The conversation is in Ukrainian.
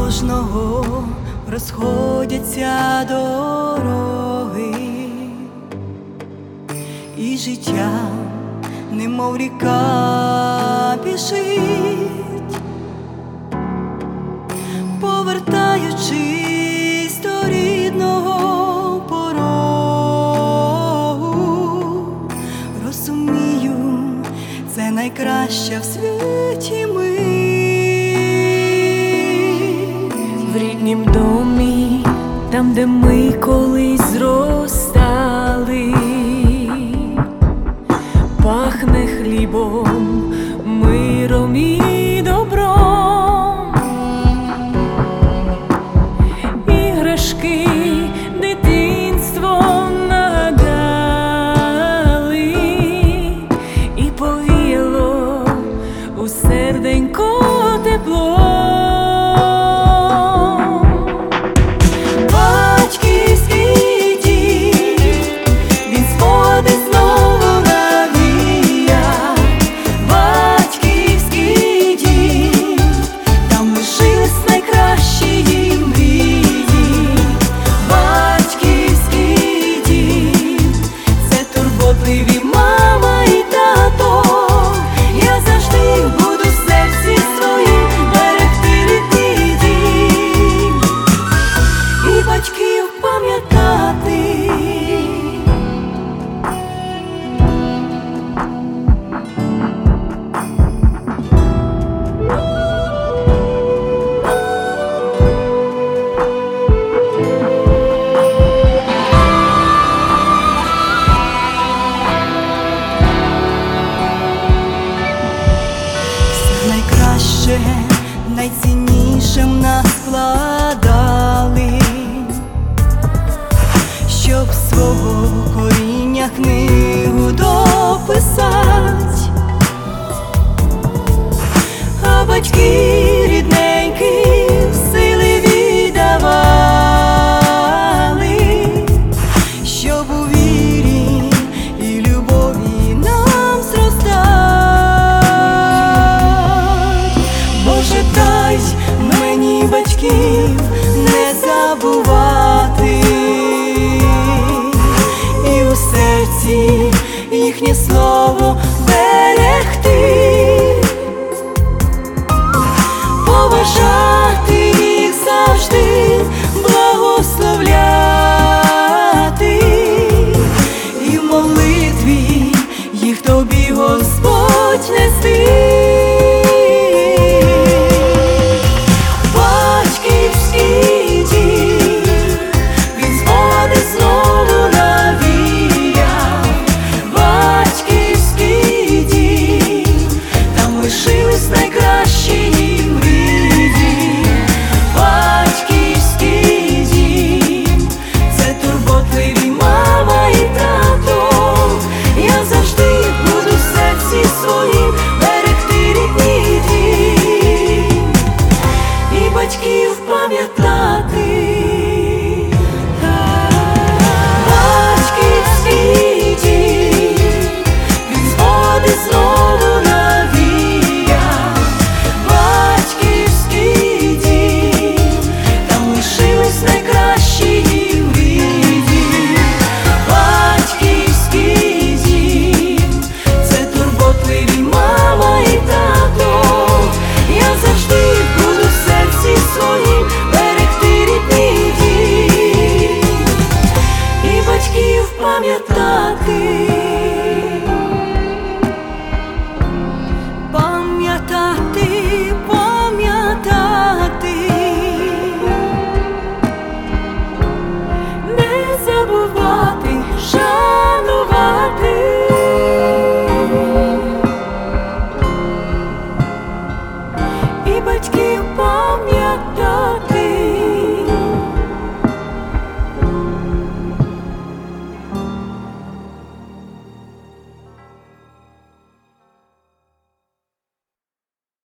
кожного розходяться дороги, і життя, немов ріка, біжить, повертаючись до рідного порогу. Розумію, це найкраща в світі мить. В ріднім домі, там, де ми колись зростали, пахне хлібом, миром і добром. Іграшки дитинство нагадали, і повіяло у серденько тепло. Мама і тато, я завжди буду в серці своїм берегти рідний дім і батьків пам'ятати. Найціннішим нас складали, щоб свого коріння книгу дописать, а батьки